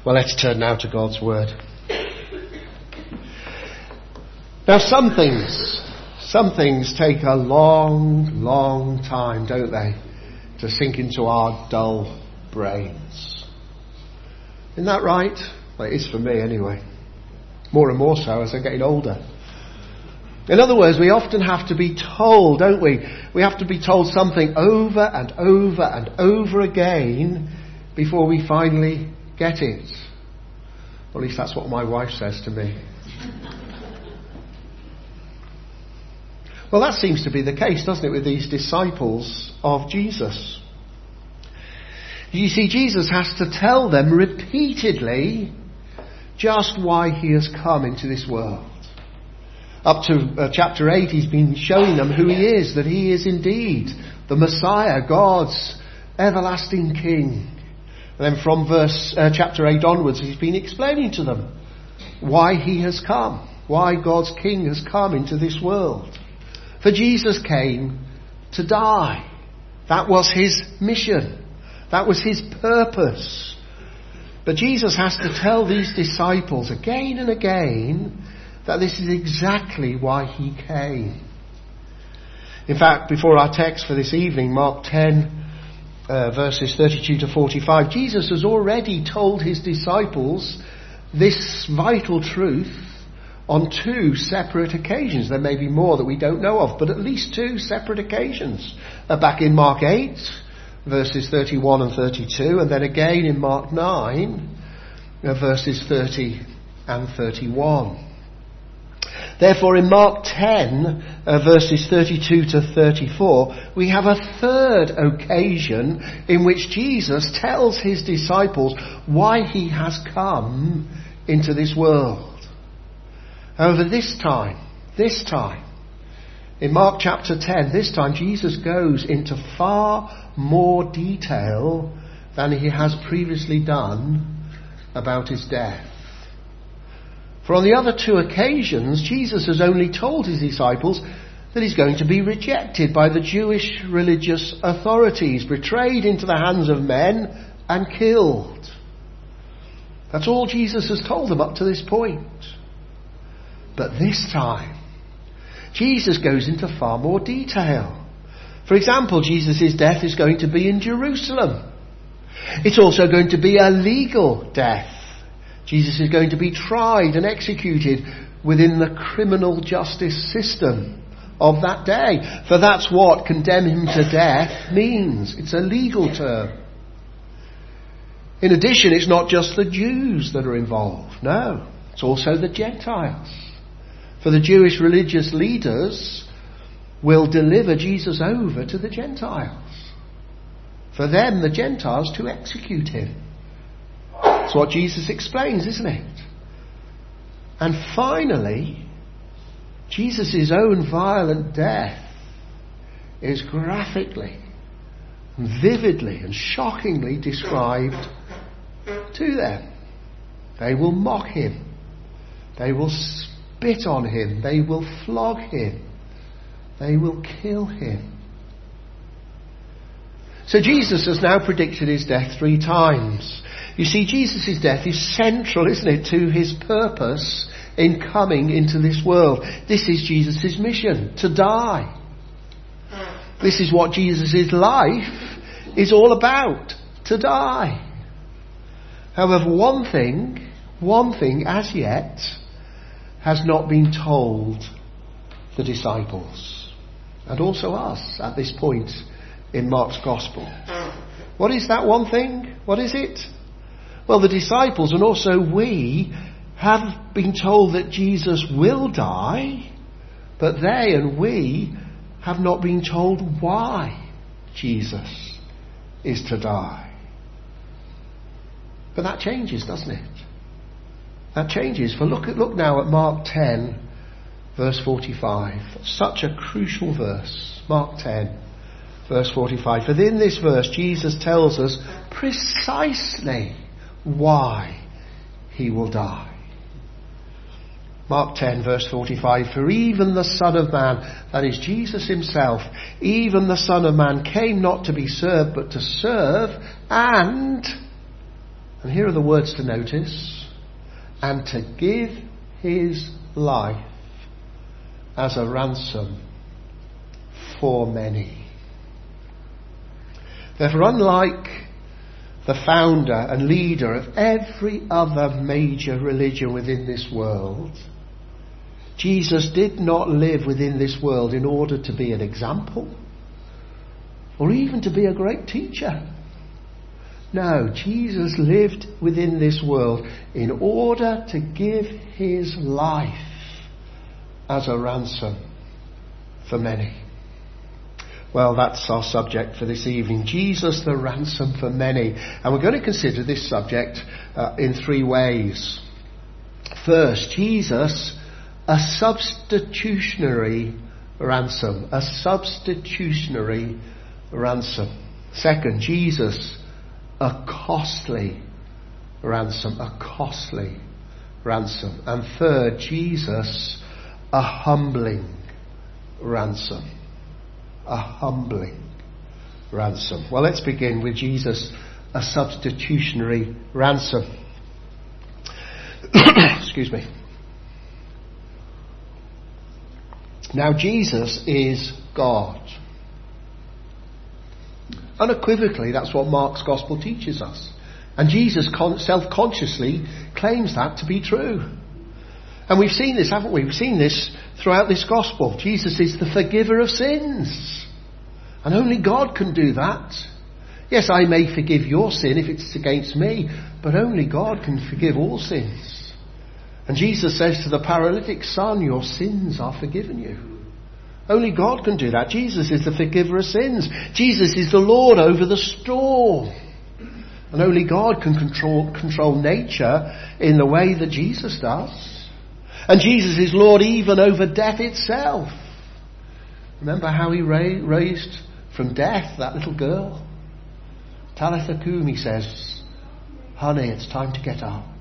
Well, let's turn now to God's Word. Now, some things take a long, long time, don't they, to sink into our dull brains. Isn't that right? Well, it is for me anyway. More and more so as I'm getting older. In other words, we often have to be told, don't we? We have to be told something over and over and over again before we finally get it. Or at least that's what my wife says to me. Well, that seems to be the case, doesn't it, with these disciples of Jesus? You see, Jesus has to tell them repeatedly just why he has come into this world. Up to chapter 8, he's been showing them who he is, that he is indeed the Messiah, God's everlasting King. And then from chapter 8 onwards, he's been explaining to them why he has come, why God's King has come into this world. For Jesus came to die. That was his mission. That was his purpose. But Jesus has to tell these disciples again and again that this is exactly why he came. In fact, before our text for this evening, Mark 10, verses 32 to 45, Jesus has already told his disciples this vital truth on two separate occasions. There may be more that we don't know of, but at least two separate occasions. Back in Mark 8, verses 31 and 32, and then again in Mark 9, verses 30 and 31. Therefore, in Mark 10, verses 32 to 34, we have a third occasion in which Jesus tells his disciples why he has come into this world. However, this time, in Mark chapter 10, this time Jesus goes into far more detail than he has previously done about his death. For on the other two occasions, Jesus has only told his disciples that he's going to be rejected by the Jewish religious authorities, betrayed into the hands of men and killed. That's all Jesus has told them up to this point. But this time, Jesus goes into far more detail. For example, Jesus' death is going to be in Jerusalem. It's also going to be a legal death. Jesus is going to be tried and executed within the criminal justice system of that day. For that's what condemn him to death means. It's a legal term. In addition, it's not just the Jews that are involved. No, it's also the Gentiles. For the Jewish religious leaders will deliver Jesus over to the Gentiles. For them, the Gentiles, to execute him. That's what Jesus explains, isn't it? And finally, Jesus' own violent death is graphically, vividly and shockingly described to them. They will mock him. They will spit on him. They will flog him. They will kill him. So Jesus has now predicted his death 3 times. You see, Jesus' death is central, isn't it, to his purpose in coming into this world. This is Jesus' mission, to die. This is what Jesus' life is all about, to die. However, one thing as yet has not been told the disciples, and also us at this point in Mark's Gospel. What is that one thing? What is it? Well, the disciples and also we have been told that Jesus will die, but they and we have not been told why Jesus is to die. But that changes, doesn't it? That changes. For look now at Mark 10, verse 45. Such a crucial verse. Mark 10, verse 45. For in this verse, Jesus tells us precisely why he will die. Mark 10, verse 45. For even the Son of Man, that is Jesus himself, even the Son of Man came not to be served, but to serve and And here are the words to notice. And to give his life as a ransom for many. Therefore, unlike the founder and leader of every other major religion within this world, Jesus did not live within this world in order to be an example or even to be a great teacher. No, Jesus lived within this world in order to give his life as a ransom for many. Well, that's our subject for this evening. Jesus, the ransom for many. And we're going to consider this subject in three ways. First, Jesus, a substitutionary ransom. A substitutionary ransom. Second, Jesus, a costly ransom. A costly ransom. And third, Jesus, a humbling ransom. A humbling ransom. Well, let's begin with Jesus, a substitutionary ransom. Excuse me. Now, Jesus is God. Unequivocally, that's what Mark's Gospel teaches us. And Jesus self-consciously claims that to be true. And we've seen this, haven't we? We've seen this throughout this Gospel. Jesus is the forgiver of sins. And only God can do that. Yes, I may forgive your sin if it's against me, but only God can forgive all sins. And Jesus says to the paralytic son, your sins are forgiven you. Only God can do that. Jesus is the forgiver of sins. Jesus is the Lord over the storm. And only God can control nature in the way that Jesus does. And Jesus is Lord even over death itself. Remember how he raised from death that little girl? Talitha Kum, he says, honey, it's time to get up.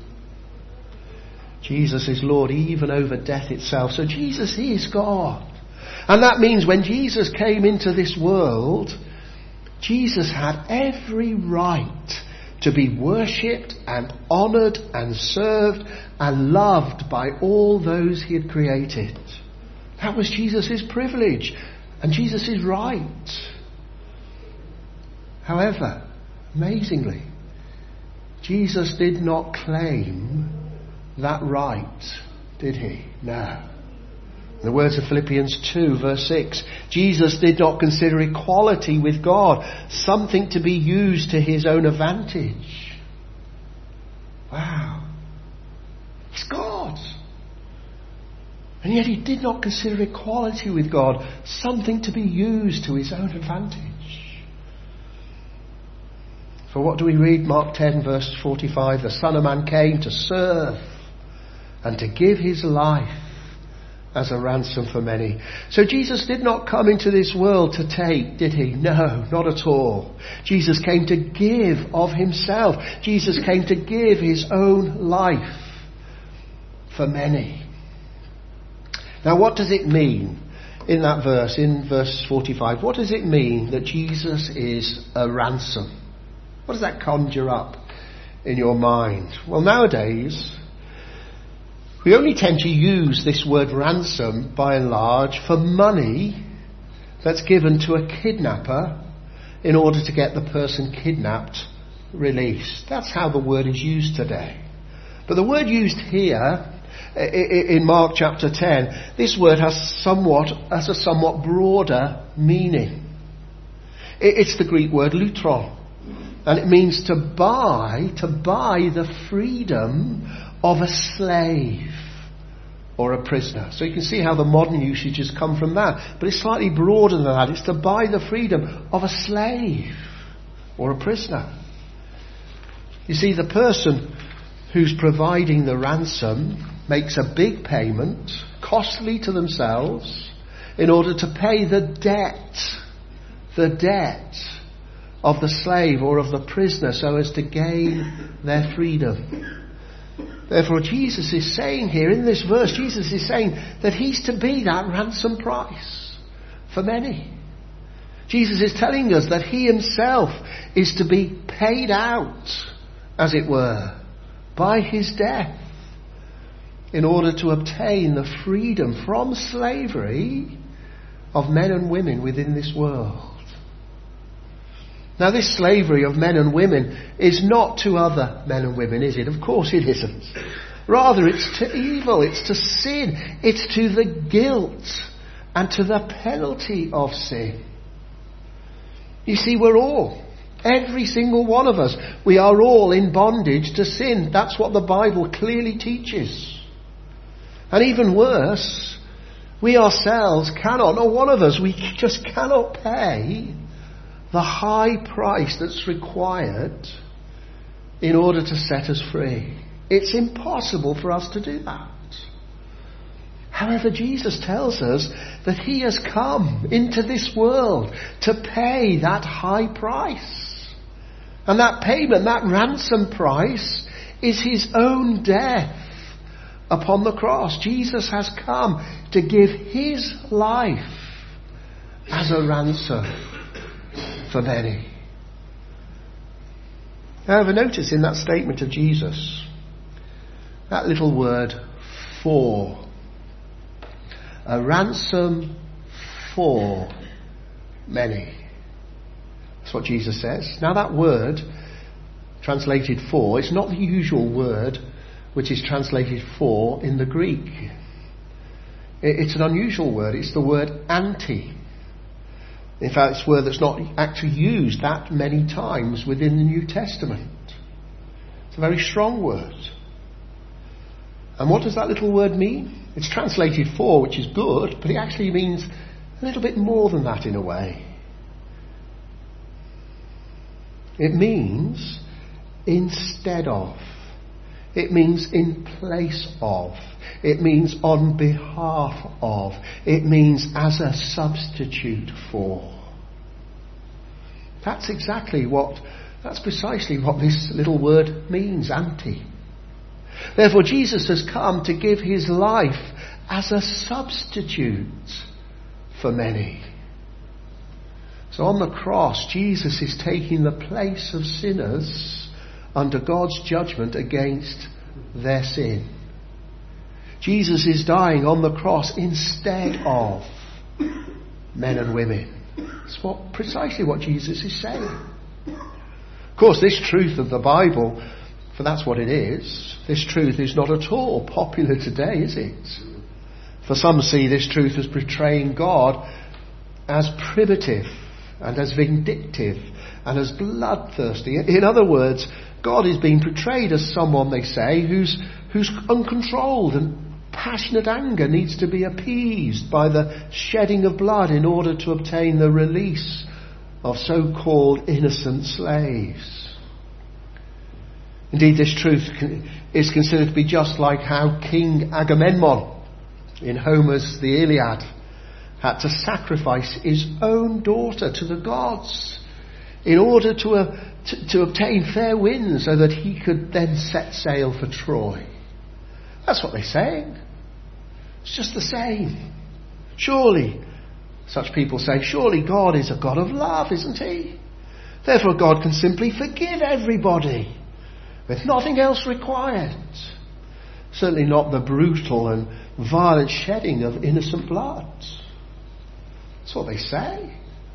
Jesus is Lord even over death itself. So Jesus is God. And that means when Jesus came into this world, Jesus had every right to be worshipped and honoured and served and loved by all those he had created. That was Jesus' privilege and Jesus' right. However, amazingly, Jesus did not claim that right, did he? No. In the words of Philippians 2 verse 6, Jesus did not consider equality with God something to be used to his own advantage. Wow. He's God. And yet he did not consider equality with God something to be used to his own advantage. For what do we read? Mark 10 verse 45, the Son of Man came to serve and to give his life as a ransom for many. So Jesus did not come into this world to take, did he? No, not at all. Jesus came to give of himself. Jesus came to give his own life for many. Now what does it mean in that verse, in verse 45? What does it mean that Jesus is a ransom? What does that conjure up in your mind? Well, nowadays, we only tend to use this word ransom, by and large, for money that's given to a kidnapper in order to get the person kidnapped released. That's how the word is used today. But the word used here in Mark chapter 10, this word has a somewhat broader meaning. It's the Greek word lutron. And it means to buy the freedom of a slave or a prisoner. So you can see how the modern usages come from that. But it's slightly broader than that. It's to buy the freedom of a slave or a prisoner. You see, the person who's providing the ransom makes a big payment, costly to themselves, in order to pay the debt of the slave or of the prisoner so as to gain their freedom. Therefore, Jesus is saying here in this verse, Jesus is saying that he's to be that ransom price for many. Jesus is telling us that he himself is to be paid out as it were, by his death, in order to obtain the freedom from slavery of men and women within this world. Now, this slavery of men and women is not to other men and women, is it? Of course it isn't. Rather, it's to evil, it's to sin, it's to the guilt and to the penalty of sin. You see, we're all, every single one of us, we are all in bondage to sin. That's what the Bible clearly teaches. And even worse, we ourselves cannot, not one of us, we just cannot pay the high price that's required in order to set us free. It's impossible for us to do that. However, Jesus tells us that he has come into this world to pay that high price. And that payment, that ransom price, is his own death upon the cross. Jesus has come to give his life as a ransom for many. However, notice in that statement of Jesus, that little word, for. A ransom for many. That's what Jesus says. Now that word, translated for, it's not the usual word which is translated for in the Greek. It's an unusual word. It's the word anti. In fact, it's a word that's not actually used that many times within the New Testament. It's a very strong word. And what does that little word mean? It's translated for, which is good, but it actually means a little bit more than that in a way. It means instead of. It means in place of. It means on behalf of. It means as a substitute for. That's precisely what this little word means, anti. Therefore, Jesus has come to give his life as a substitute for many. So on the cross, Jesus is taking the place of sinners under God's judgment against their sin. Jesus is dying on the cross instead of men and women. It's precisely what Jesus is saying. Of course, this truth of the Bible, for that's what it is, this truth is not at all popular today, is it? For some see this truth as portraying God as primitive and as vindictive and as bloodthirsty. In other words, God is being portrayed as someone, they say, who's uncontrolled, and passionate anger needs to be appeased by the shedding of blood in order to obtain the release of so-called innocent slaves. Indeed, this truth is considered to be just like how King Agamemnon in Homer's The Iliad had to sacrifice his own daughter to the gods in order to obtain fair winds so that he could then set sail for Troy. That's what they're saying. It's just the same. Surely, such people say, surely God is a God of love, isn't he? Therefore God can simply forgive everybody with nothing else required. Certainly not the brutal and violent shedding of innocent blood. That's what they say.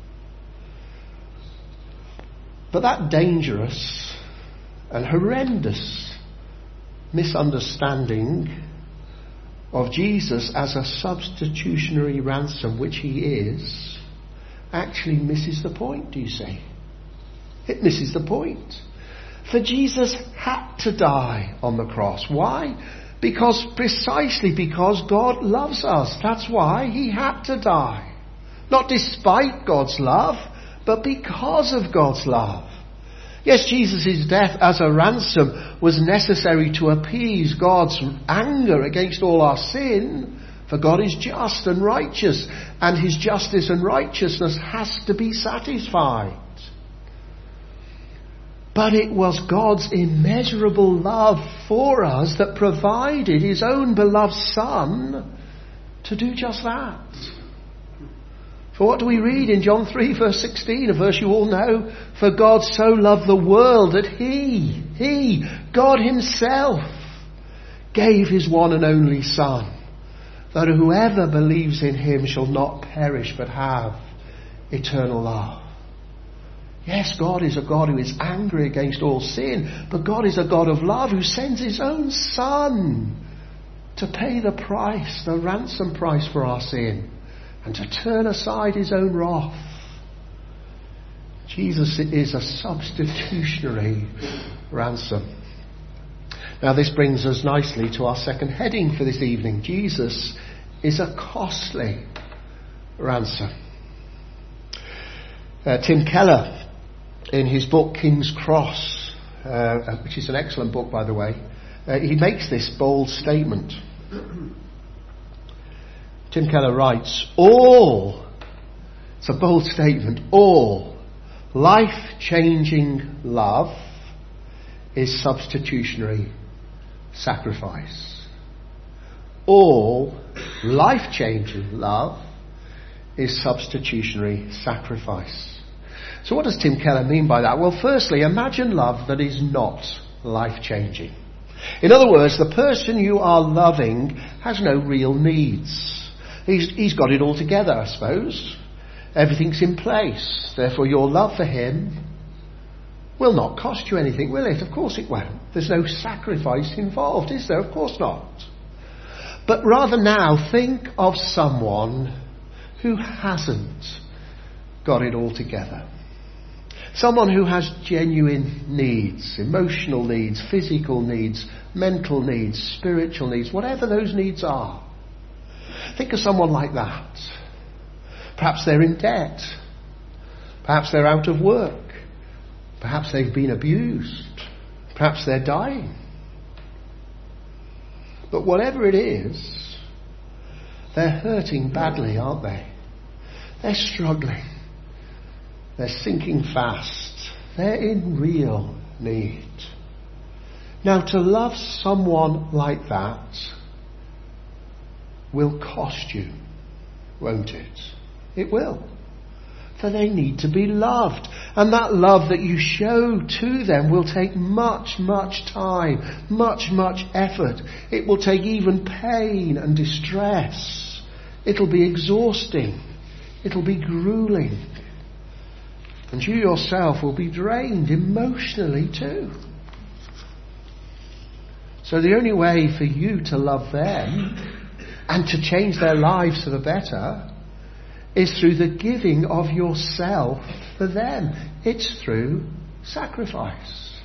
But that dangerous and horrendous misunderstanding of Jesus as a substitutionary ransom, which he is, actually misses the point, do you see? It misses the point. For Jesus had to die on the cross. Why? Precisely because God loves us. That's why he had to die. Not despite God's love, but because of God's love. Yes, Jesus' death as a ransom was necessary to appease God's anger against all our sin, for God is just and righteous, and his justice and righteousness has to be satisfied. But it was God's immeasurable love for us that provided his own beloved Son to do just that. For what do we read in John 3 verse 16, a verse you all know? For God so loved the world that He, God Himself, gave His one and only Son, that whoever believes in Him shall not perish but have eternal life. Yes, God is a God who is angry against all sin, but God is a God of love who sends His own Son to pay the price, the ransom price for our sin, and to turn aside His own wrath. Jesus is a substitutionary ransom. Now this brings us nicely to our second heading for this evening. Jesus is a costly ransom. Tim Keller, in his book King's Cross, which is an excellent book by the way, he makes this bold statement. Tim Keller writes, it's a bold statement, all life-changing love is substitutionary sacrifice. All life-changing love is substitutionary sacrifice. So what does Tim Keller mean by that? Well, firstly, imagine love that is not life-changing. In other words, the person you are loving has no real needs. He's got it all together, I suppose. Everything's in place. Therefore, your love for him will not cost you anything, will it? Of course it won't. There's no sacrifice involved, is there? Of course not. But rather now, think of someone who hasn't got it all together. Someone who has genuine needs, emotional needs, physical needs, mental needs, spiritual needs, whatever those needs are. Think of someone like that. Perhaps they're in debt. Perhaps they're out of work. Perhaps they've been abused. Perhaps they're dying. But whatever it is, they're hurting badly, aren't they? They're struggling. They're sinking fast. They're in real need. Now, to love someone like that will cost you, won't it? It will. For they need to be loved. And that love that you show to them will take much, much time, much, much effort. It will take even pain and distress. It'll be exhausting. It'll be grueling. And you yourself will be drained emotionally too. So the only way for you to love them and to change their lives for the better is through the giving of yourself for them. It's through sacrifice.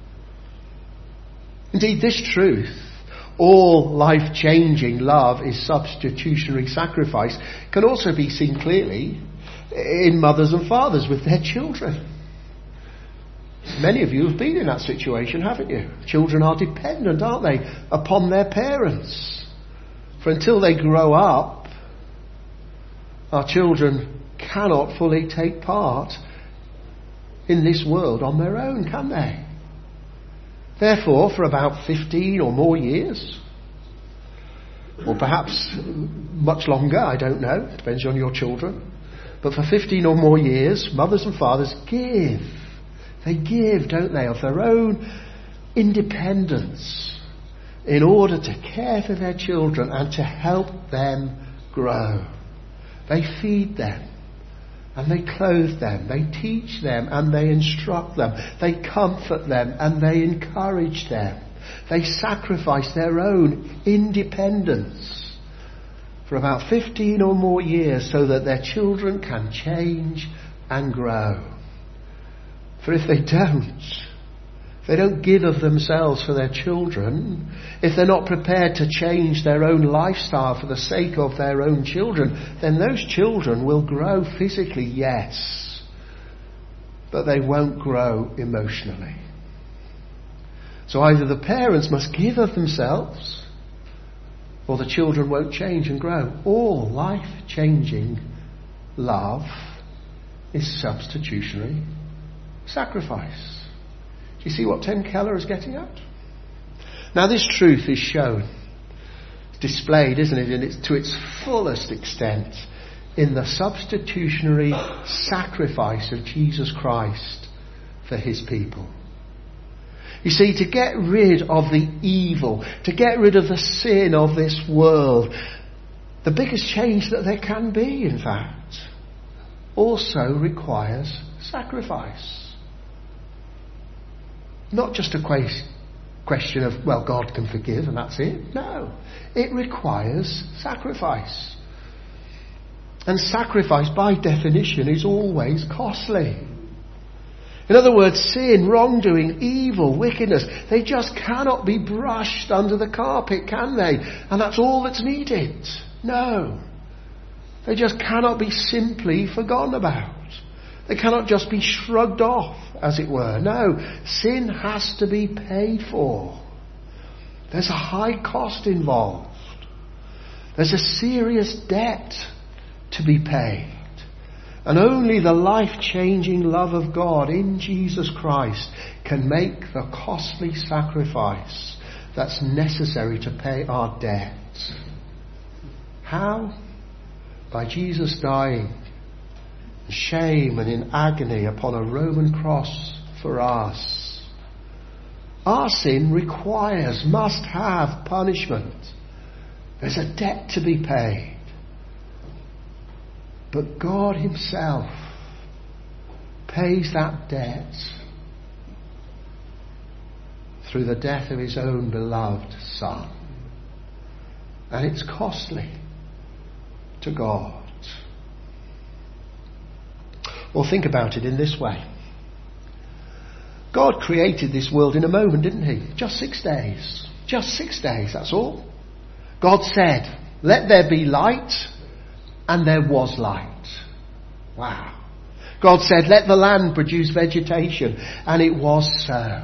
Indeed, this truth, all life-changing love is substitutionary sacrifice, can also be seen clearly in mothers and fathers with their children. Many of you have been in that situation, haven't you? Children are dependent, aren't they, upon their parents. For until they grow up, our children cannot fully take part in this world on their own, can they? Therefore, for about 15 or more years, or perhaps much longer, I don't know, depends on your children, but for 15 or more years, mothers and fathers give. They give, don't they, of their own independence in order to care for their children and to help them grow. They feed them and they clothe them. They teach them and they instruct them. They comfort them and they encourage them. They sacrifice their own independence for about 15 or more years so that their children can change and grow. For if they don't give of themselves for their children, if they're not prepared to change their own lifestyle for the sake of their own children, then those children will grow physically, yes, but they won't grow emotionally. So either the parents must give of themselves, or the children won't change and grow. All life-changing love is substitutionary sacrifice. Do you see what Tim Keller is getting at? Now this truth is shown, displayed, isn't it, to its fullest extent in the substitutionary sacrifice of Jesus Christ for his people. You see, to get rid of the evil, to get rid of the sin of this world, the biggest change that there can be, in fact, also requires sacrifice. Not just a question of, well, God can forgive and that's it. No, it requires sacrifice. And sacrifice, by definition, is always costly. In other words, sin, wrongdoing, evil, wickedness, they just cannot be brushed under the carpet, can they? And that's all that's needed. No. They just cannot be simply forgotten about. They cannot just be shrugged off, as it were. No, sin has to be paid for. There's a high cost involved. There's a serious debt to be paid. And only the life-changing love of God in Jesus Christ can make the costly sacrifice that's necessary to pay our debt. How? By Jesus dying in shame and in agony upon a Roman cross for us. Our sin requires, must have punishment. There's a debt to be paid. But God himself pays that debt through the death of his own beloved Son. And it's costly to God. Or think about it in this way. God created this world in a moment, didn't he? Just 6 days. Just 6 days, that's all. God said, "Let there be light," and there was light. Wow. God said, "Let the land produce vegetation," and it was so.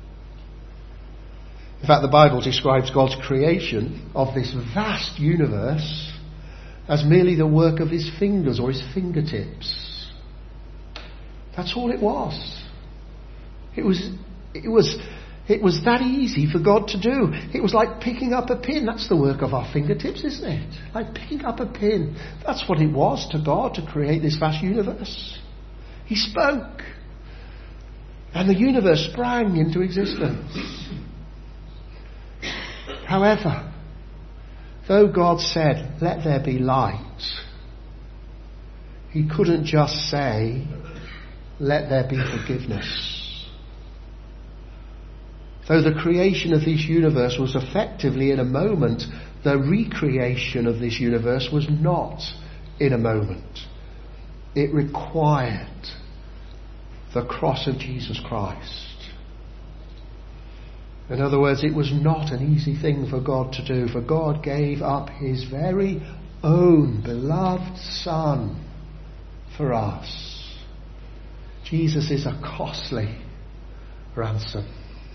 In fact, the Bible describes God's creation of this vast universe as merely the work of his fingers or his fingertips. That's all it was. It was that easy for God to do. It was like picking up a pin. That's the work of our fingertips, isn't it? Like picking up a pin. That's what it was to God to create this vast universe. He spoke. And the universe sprang into existence. However, though God said, "Let there be light," he couldn't just say, "Let there be forgiveness." Though the creation of this universe was effectively in a moment, the recreation of this universe was not in a moment. It required the cross of Jesus Christ. In other words, it was not an easy thing for God to do, for God gave up his very own beloved Son for us. Jesus is a costly ransom.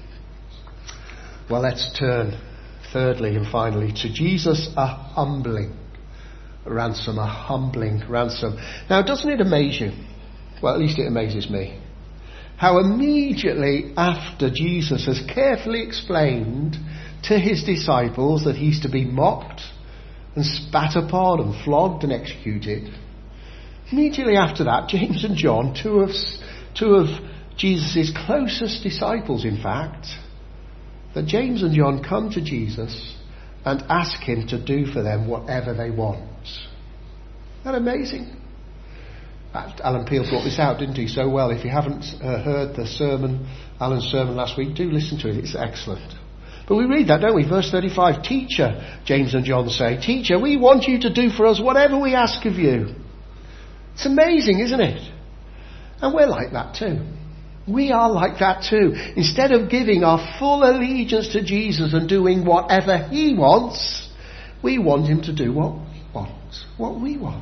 Well, let's turn thirdly and finally to Jesus, a humbling ransom, a humbling ransom. Now, doesn't it amaze you? Well, at least it amazes me. How immediately after Jesus has carefully explained to his disciples that he's to be mocked and spat upon and flogged and executed, immediately after that, James and John, two of Jesus' closest disciples, in fact, that James and John come to Jesus and ask him to do for them whatever they want. Isn't that amazing? Alan Peel brought this out, didn't he, so well. If you haven't heard the sermon, Alan's sermon last week, do listen to it. It's excellent. But we read that, don't we? Verse 35, "Teacher," James and John say, "Teacher, we want you to do for us whatever we ask of you." It's amazing, isn't it? And we're like that too. We are like that too. Instead of giving our full allegiance to Jesus and doing whatever he wants, we want him to do what we want.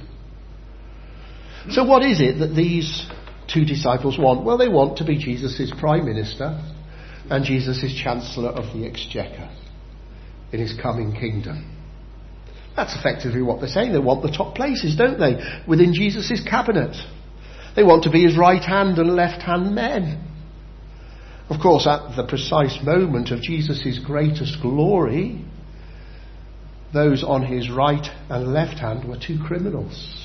So what is it that these two disciples want? Well, they want to be Jesus' Prime Minister and Jesus' Chancellor of the Exchequer in his coming kingdom. That's effectively what they're saying. They want the top places, don't they, within Jesus' cabinet. They want to be his right hand and left hand men. Of course, at the precise moment of Jesus' greatest glory, those on his right and left hand were two criminals.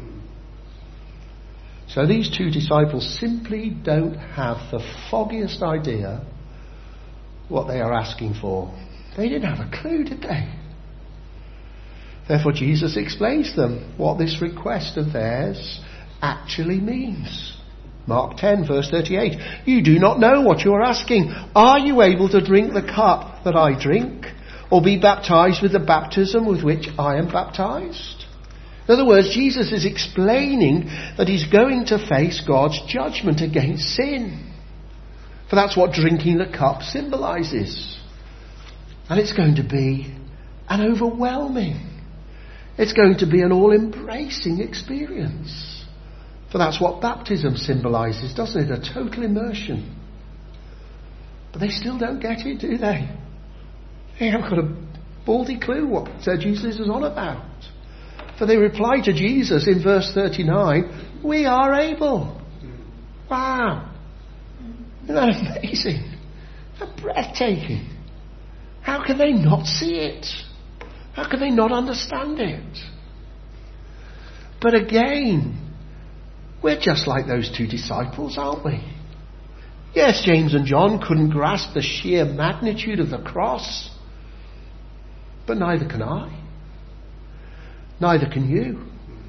So these two disciples simply don't have the foggiest idea what they are asking for. They didn't have a clue, did they? Therefore Jesus explains to them what this request of theirs actually means. Mark 10 verse 38. You do not know what you are asking. Are you able to drink the cup that I drink, or be baptized with the baptism with which I am baptized? In other words, Jesus is explaining that he's going to face God's judgment against sin. For that's what drinking the cup symbolises. And it's going to be an overwhelming, it's going to be an all-embracing experience. For that's what baptism symbolises, doesn't it? A total immersion. But they still don't get it, do they? They haven't got a baldy clue what Jesus is on about. For they reply to Jesus in verse 39, we are able. Wow. Isn't that amazing? Isn't that breathtaking? How can they not see it? How can they not understand it? But again, we're just like those two disciples, aren't we? Yes, James and John couldn't grasp the sheer magnitude of the cross, but neither can I. Neither can you.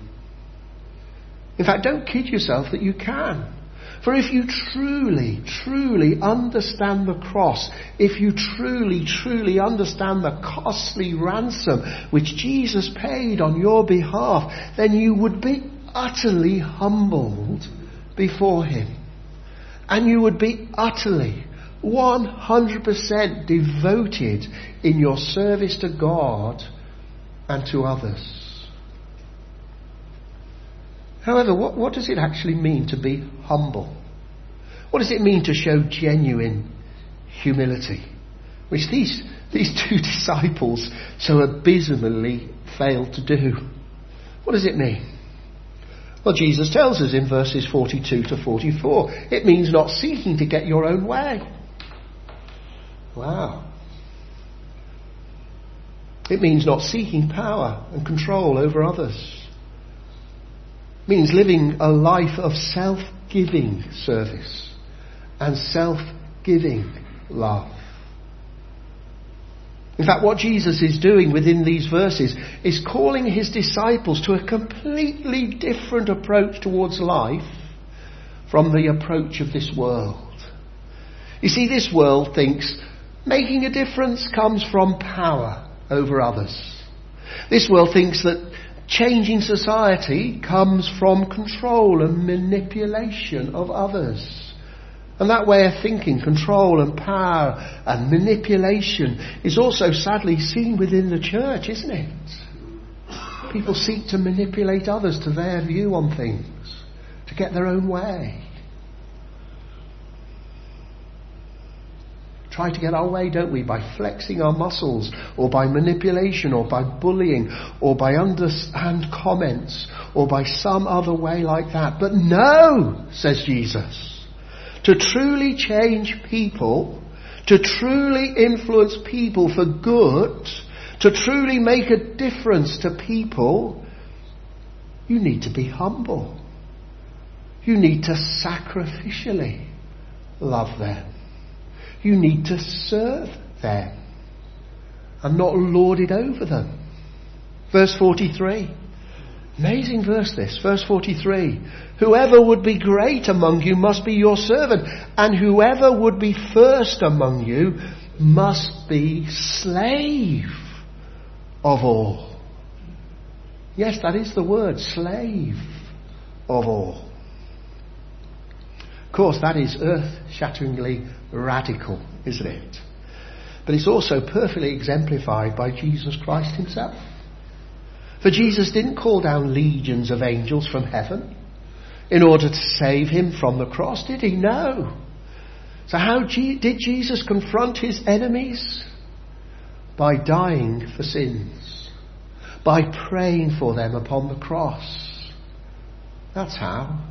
In fact, don't kid yourself that you can. For if you truly, truly understand the cross, if you truly, truly understand the costly ransom which Jesus paid on your behalf, then you would be utterly humbled before him. And you would be utterly, 100% devoted in your service to God and to others. However, what does it actually mean to be humble? What does it mean to show genuine humility? Which these two disciples so abysmally failed to do. What does it mean? Well, Jesus tells us in verses 42 to 44. It means not seeking to get your own way. Wow. It means not seeking power and control over others. It means living a life of self-giving service and self-giving love. In fact, what Jesus is doing within these verses is calling his disciples to a completely different approach towards life from the approach of this world. You see, this world thinks making a difference comes from power over others. This world thinks that changing society comes from control and manipulation of others. And that way of thinking, control and power and manipulation, is also sadly seen within the church, isn't it? People seek to manipulate others to their view on things, to get their own way. Try to get our way, don't we, by flexing our muscles, or by manipulation, or by bullying, or by underhand comments, or by some other way like that. But no, says Jesus. To truly change people, to truly influence people for good, to truly make a difference to people, you need to be humble. You need to sacrificially love them. You need to serve them and not lord it over them. Verse 43. Amazing verse this. Verse 43. Whoever would be great among you must be your servant, and whoever would be first among you must be slave of all. Yes, that is the word, slave of all. Of course, that is earth-shatteringly radical, isn't it? But it's also perfectly exemplified by Jesus Christ himself. For Jesus didn't call down legions of angels from heaven in order to save him from the cross, did he? No. So how did Jesus confront his enemies? By dying for sins. By praying for them upon the cross. That's how.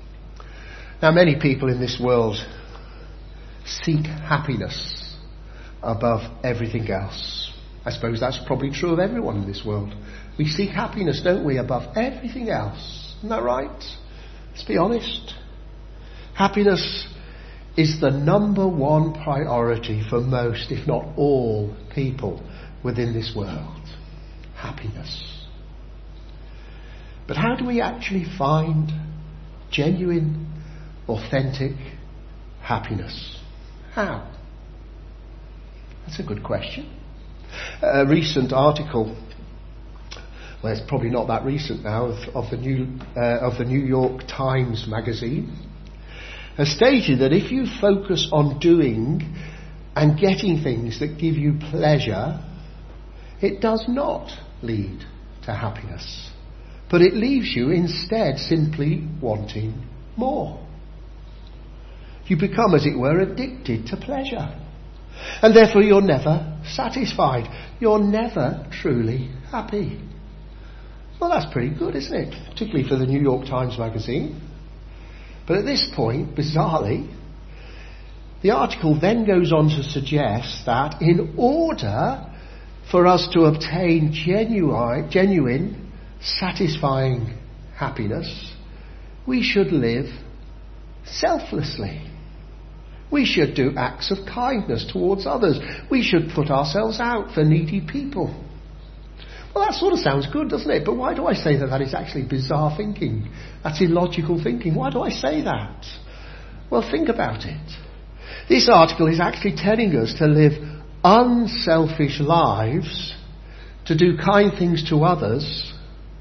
Now, many people in this world seek happiness above everything else. I suppose that's probably true of everyone in this world. We seek happiness, don't we, above everything else. Isn't that right? Let's be honest. Happiness is the number one priority for most, if not all, people within this world. Happiness. But how do we actually find genuine, authentic happiness? How? That's a good question. A recent article, well, it's probably not that recent now, of the New York Times magazine, has stated that if you focus on doing and getting things that give you pleasure, it does not lead to happiness, but it leaves you instead simply wanting more. You become, as it were, addicted to pleasure. And therefore you're never satisfied. You're never truly happy. Well, that's pretty good, isn't it? Particularly for the New York Times magazine. But at this point, bizarrely, the article then goes on to suggest that in order for us to obtain genuine, satisfying happiness, we should live selflessly. We should do acts of kindness towards others. We should put ourselves out for needy people. Well, that sort of sounds good, doesn't it? But why do I say that? That is actually bizarre thinking. That's illogical thinking. Why do I say that? Well, think about it. This article is actually telling us to live unselfish lives, to do kind things to others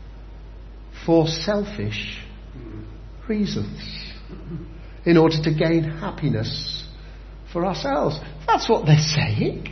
for selfish reasons, in order to gain happiness for ourselves. That's what they're saying.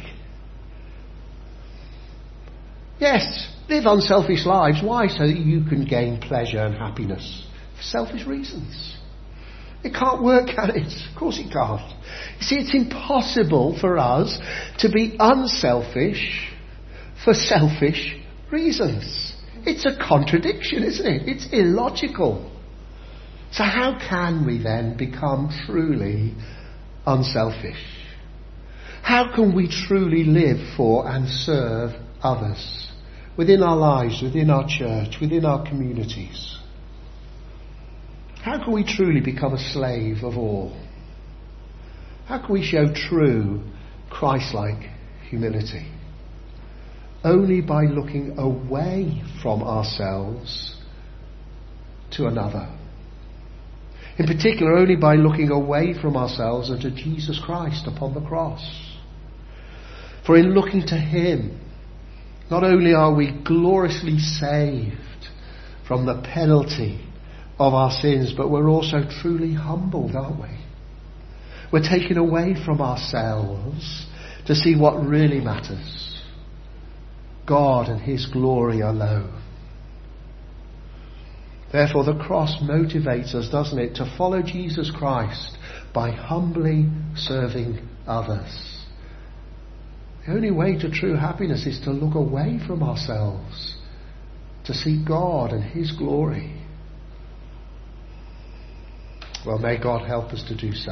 Yes, live unselfish lives. Why? So that you can gain pleasure and happiness for selfish reasons. It can't work, can it? Of course it can't. You see, it's impossible for us to be unselfish for selfish reasons. It's a contradiction, isn't it? It's illogical. So how can we then become truly unselfish? How can we truly live for and serve others within our lives, within our church, within our communities? How can we truly become a slave of all? How can we show true Christ-like humility? Only by looking away from ourselves to another. In particular, only by looking away from ourselves and to Jesus Christ upon the cross. For in looking to Him, not only are we gloriously saved from the penalty of our sins, but we're also truly humbled, aren't we? We're taken away from ourselves to see what really matters. God and His glory alone. Therefore, the cross motivates us, doesn't it, to follow Jesus Christ by humbly serving others. The only way to true happiness is to look away from ourselves, to see God and His glory. Well, may God help us to do so.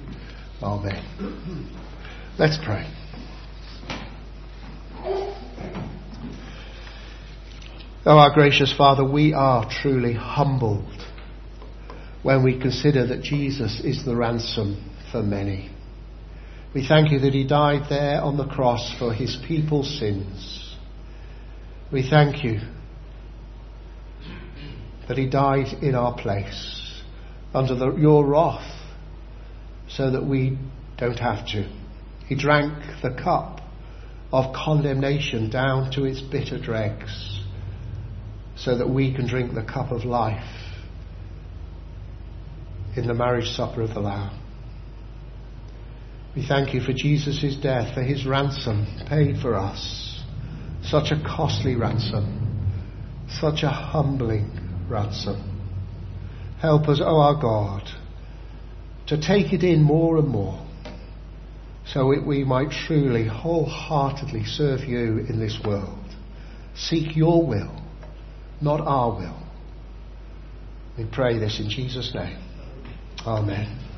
Amen. Let's pray. Oh, our gracious Father, we are truly humbled when we consider that Jesus is the ransom for many. We thank You that He died there on the cross for His people's sins. We thank You that He died in our place under Your wrath so that we don't have to. He drank the cup of condemnation down to its bitter dregs so that we can drink the cup of life in the marriage supper of the Lamb. We thank You for Jesus' death, for His ransom paid for us. Such a costly ransom, such a humbling ransom. Help us, O our God, to take it in more and more, so that we might truly, wholeheartedly serve You in this world. Seek Your will, not our will. We pray this in Jesus' name. Amen.